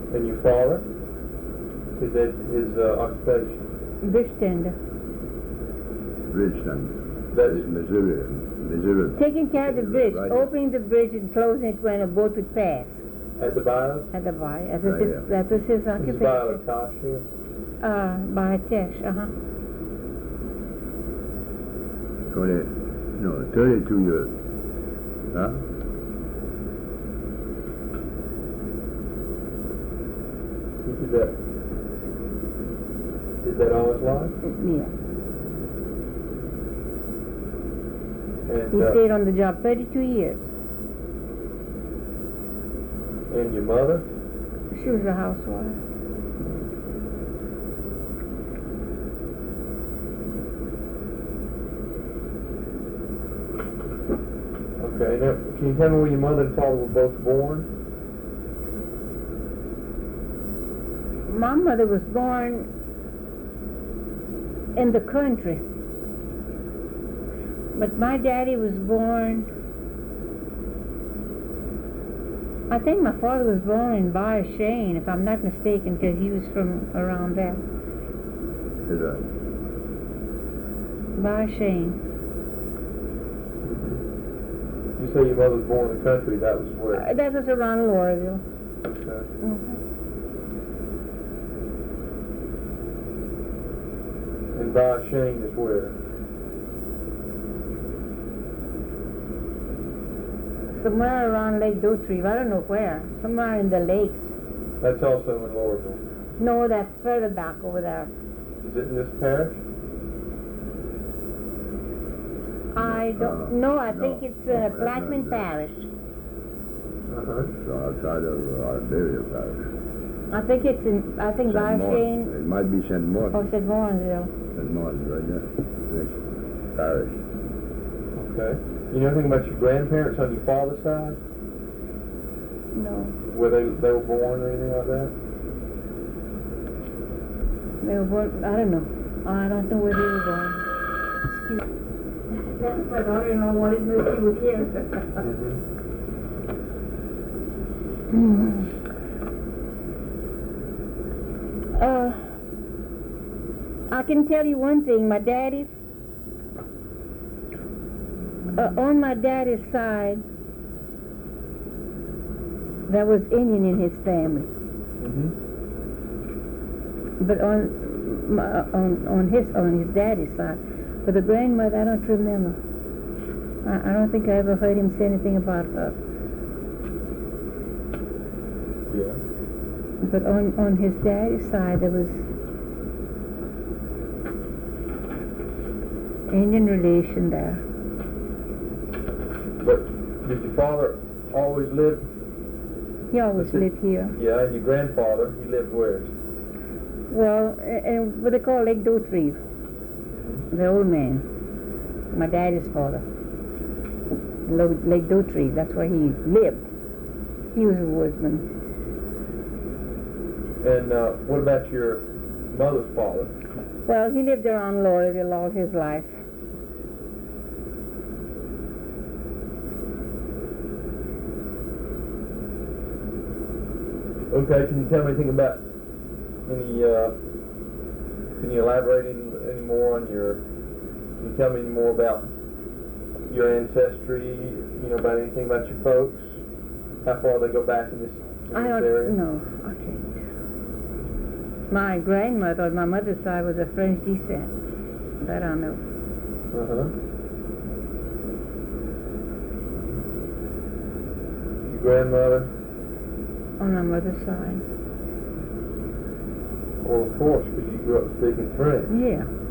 And your father? His occupation? Bridge tender. Bridgeton. That's Missouri. Taking care of the bridge, Right. opening the bridge and closing it when a boat would pass. at the bayou? At the bar. That Right, yeah. was his This is occupation. bayou Lacoste here? By Tesh, 32 years. Huh? He did that all his life? Yeah. And, He stayed on the job 32 years. and your mother? She was a housewife. Okay, now, can you tell me where your mother and father were both born? My mother was born in the country, but my daddy was born, I think my father was born in Bar Shane, if I'm not mistaken, because he was from around there. Is that? Bar Shane. You say your mother was born in the country, that was where? That was around Laurelville. Okay. And Bar Shane is where? Somewhere around Lake Dotrieve, I don't know where. Somewhere in the lakes. That's also in Laurelville. No, that's further back over there. Is it in this parish? I don't know. I think No. it's No, Blackman no. Parish. Uh-huh. So outside of Iberia Parish. I think it's in, I think Bar St. Martin. Shane, It might be St. Martin. or St. Warrensville. St. Martin, right there. Next parish. Okay. You know anything about your grandparents on your father's side? No, Where they were born or anything like that? they were born, I don't know. I don't know where they were born. Excuse me. That's my daughter-in-law wanted me to was here. I can tell you one thing. My daddy's, on my daddy's side, there was Indian in his family. But on his daddy's side, but the grandmother, I don't remember. I don't think I ever heard him say anything about her. Yeah. But on his daddy's side, there was Indian relation there. But did your father always live? He always lived here. Yeah, and your grandfather, he lived where? Well, and what they call Lake Dotrieve. The old man, my daddy's father. Lake Dotrieve, that's where he lived. He was a woodsman. And what about your mother's father? Well, he lived around Laurelville all his life. Okay, can you tell me anything about any, can you elaborate any more on can you tell me any more about your ancestry, you know, about anything about your folks? How far they go back in this area? No, I can't. My grandmother on my mother's side was of French descent. That I know. Uh-huh. Your grandmother? On my mother's side. Well, of course, because you grew up speaking French. Yeah.